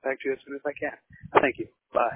back to you as soon as I can. Thank you. Bye.